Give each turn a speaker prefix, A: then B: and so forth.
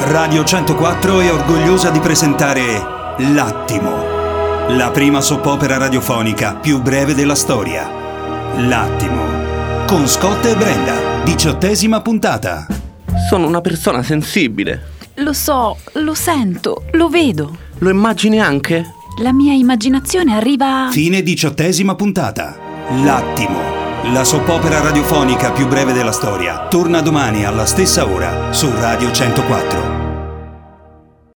A: Radio 104 è orgogliosa di presentare L'Attimo, la prima soap opera radiofonica più breve della storia. L'Attimo, con Scott e Brenda, 18ª puntata.
B: Sono una persona sensibile.
C: Lo so, lo sento, lo vedo.
B: Lo immagini anche?
C: La mia immaginazione arriva...
A: Fine 18ª puntata. L'Attimo, la soap opera radiofonica più breve della storia, torna domani alla stessa ora su Radio 104.